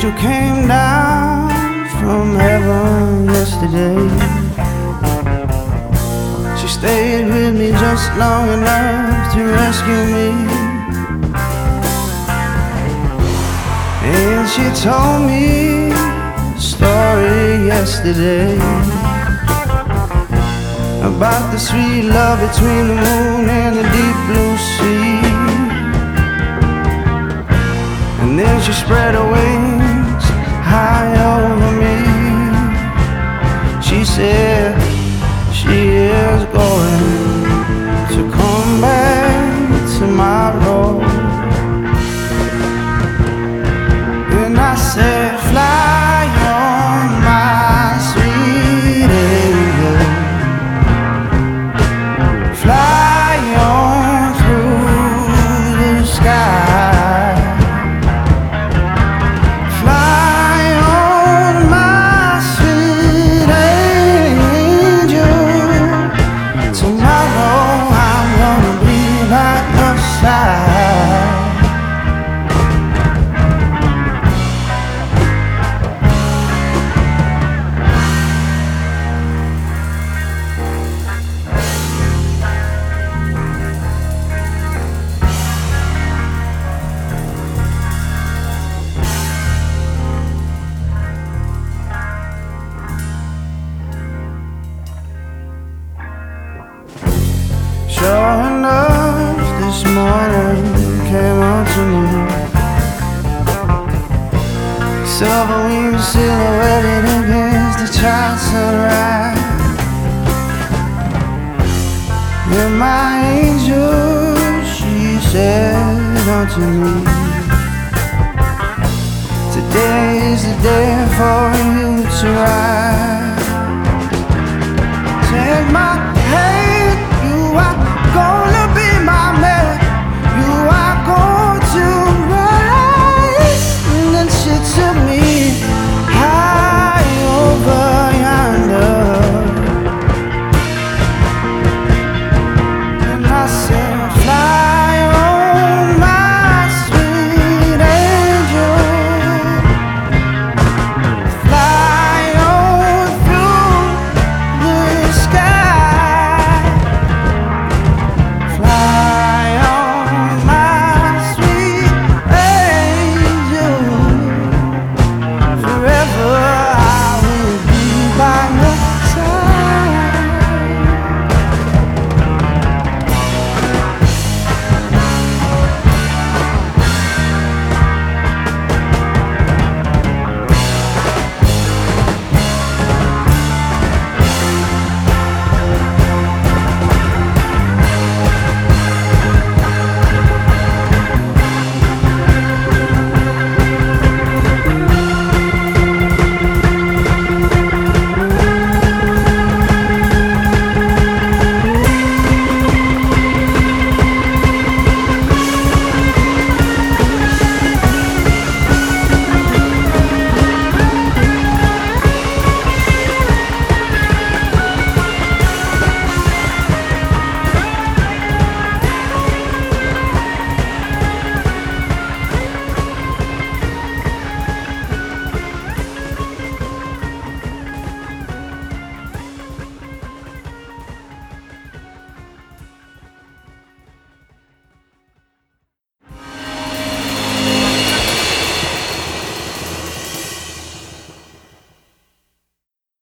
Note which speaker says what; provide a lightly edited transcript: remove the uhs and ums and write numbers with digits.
Speaker 1: angel came down from heaven yesterday. She stayed with me just long enough to rescue me, and she told me a story yesterday about the sweet love between the moon and the deep blue sea. And then she spread her wings high over me. She said she is going to come back tomorrow. And I said, fly on my sweet angel, fly on through the sky, fly on my sweet angel. Tomorrow I'm gonna be by your side. Sure enough, this morning came up to me, silver wings silhouetted against the child sunrise. You're my angel, she said unto me. Today is the day for you to rise. Take my hand, you are gonna